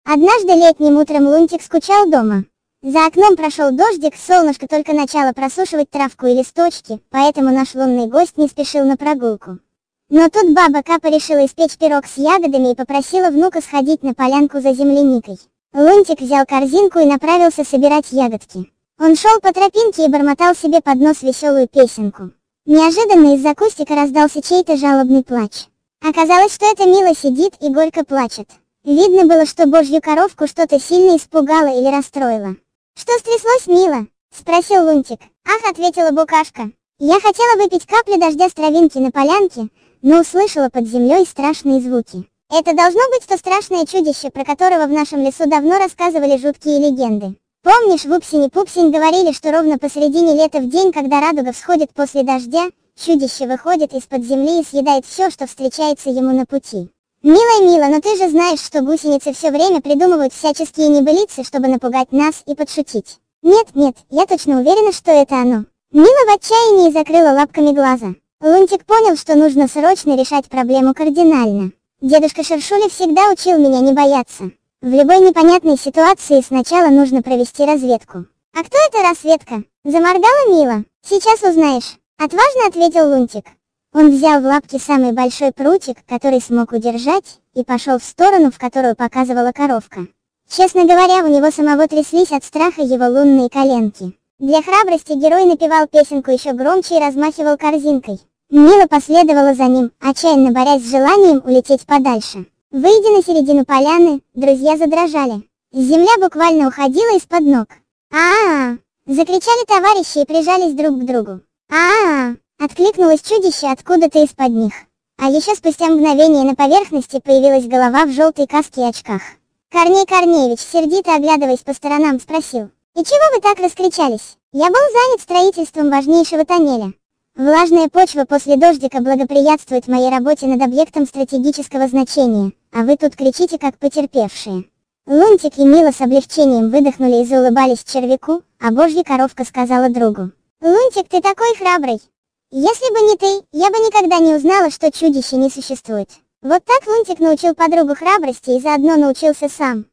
Однажды летним утром Лунтик скучал дома. За окном прошел дождик, солнышко только начало просушивать травку и листочки, поэтому наш лунный гость не спешил на прогулку. Но тут баба Капа решила испечь пирог с ягодами и попросила внука сходить на полянку за земляникой. Лунтик взял корзинку и направился собирать ягодки. Он шел по тропинке и бормотал себе под нос веселую песенку. Неожиданно из-за кустика раздался чей-то жалобный плач. Оказалось, что это Мила сидит и горько плачет. Видно было, что божью коровку что-то сильно испугало или расстроило. «Что стряслось, Мила?» — спросил Лунтик. «Ах», — ответила букашка. «Я хотела выпить капли дождя с травинки на полянке, но услышала под землей страшные звуки. Это должно быть то страшное чудище, про которого в нашем лесу давно рассказывали жуткие легенды. Помнишь, Вупсень и Пупсень говорили, что ровно посередине лета в день, когда радуга всходит после дождя, чудище выходит из-под земли и съедает все, что встречается ему на пути. Милая Мила, но ты же знаешь, что гусеницы все время придумывают всяческие небылицы, чтобы напугать нас и подшутить». «Нет, я точно уверена, что это оно». Мила в отчаянии закрыла лапками глаза. Лунтик понял, что нужно срочно решать проблему кардинально. Дедушка Шершули всегда учил меня не бояться. В любой непонятной ситуации сначала нужно провести разведку. «А кто эта разведка?» — заморгала Мила. «Сейчас узнаешь», — отважно ответил Лунтик. Он взял в лапки самый большой прутик, который смог удержать, и пошел в сторону, в которую показывала коровка. Честно говоря, у него самого тряслись от страха его лунные коленки. Для храбрости герой напевал песенку еще громче и размахивал корзинкой. Мила последовала за ним, отчаянно борясь с желанием улететь подальше. Выйдя на середину поляны, друзья задрожали. Земля буквально уходила из-под ног. «А-а-а!» — закричали товарищи и прижались друг к другу. «А-а-а!» — откликнулось чудище откуда-то из-под них. А еще спустя мгновение на поверхности появилась голова в желтой каске и очках. Корней Корнеевич, сердито оглядываясь по сторонам, спросил: «И чего вы так раскричались? Я был занят строительством важнейшего тоннеля. Влажная почва после дождика благоприятствует моей работе над объектом стратегического значения, а вы тут кричите как потерпевшие». Лунтик и Мила с облегчением выдохнули и заулыбались червяку, а божья коровка сказала другу: «Лунтик, ты такой храбрый! Если бы не ты, я бы никогда не узнала, что чудище не существует». Вот так Лунтик научил подругу храбрости и заодно научился сам.